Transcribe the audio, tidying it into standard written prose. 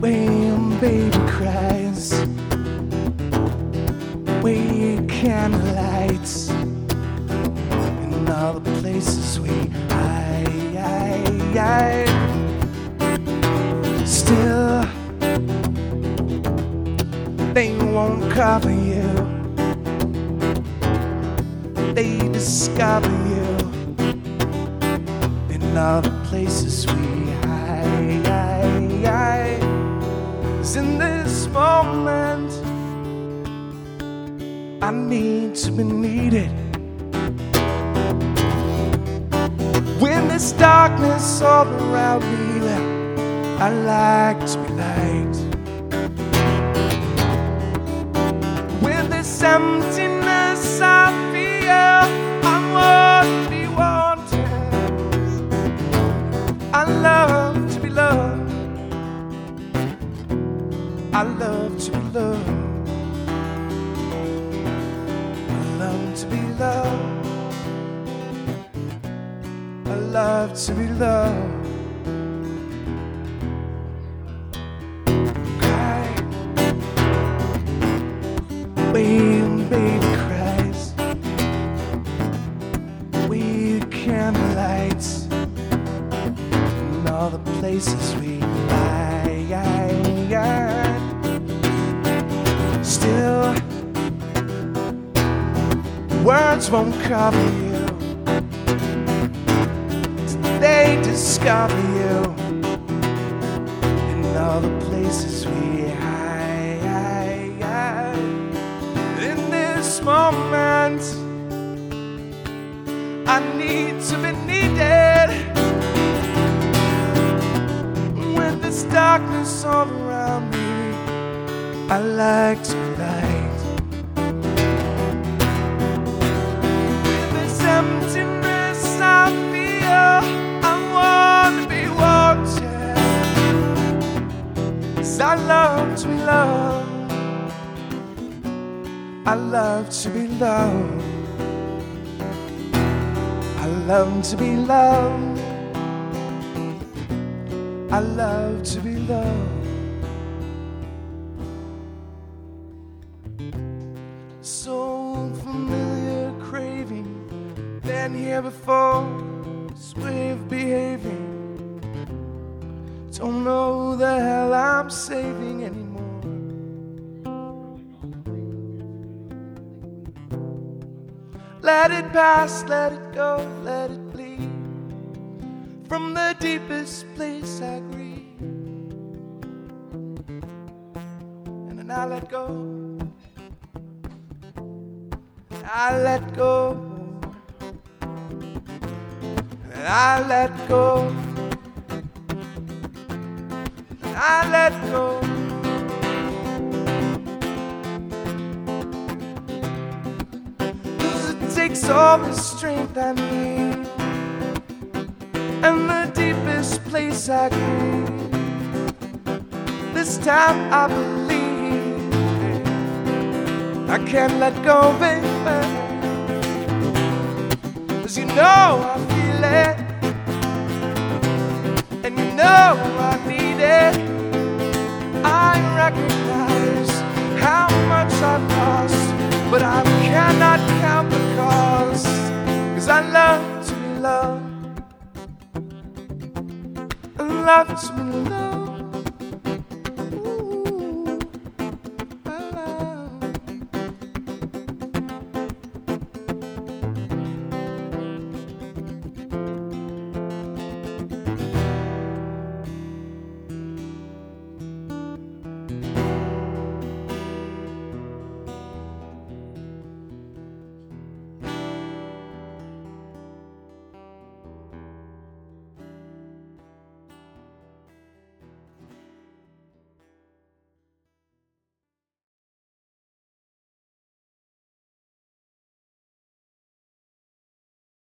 when baby cries, when candlelights, and all the places we hide. Still, they won't cover you. They discover you in all the places we hide. 'Cause in this moment, I need to be needed. When there's darkness all around me, I like to be light. When there's emptiness I feel, I want to be wanted. I love to be loved. I love to be loved. I love to be loved. I love to be loved. When baby cries, with candlelights, and all the places we hide. Still, words won't cover you. They discover you in all the places we hide. In this moment, I need to be needed. When there's darkness all around me, I like to be light. When there's emptiness I feel, I want to be wanted. 'Cause I love to be loved. I love to be loved. I love to be loved. I love to be loved. So familiar craving, been here before, this way of behaving. Don't know the hell I'm saving anymore. Let it pass, let it go, let it bleed. From the deepest place I grieve. And then I let go. I let go. And I let go. And I let go. Takes all the strength I need, and the deepest place I grieve. This time I believe I can't let go, baby. 'Cause you know I feel it, and you know I need it. I recognize how much I've lost, but I cannot count the cost. 'Cause I love to be loved. I love to be loved.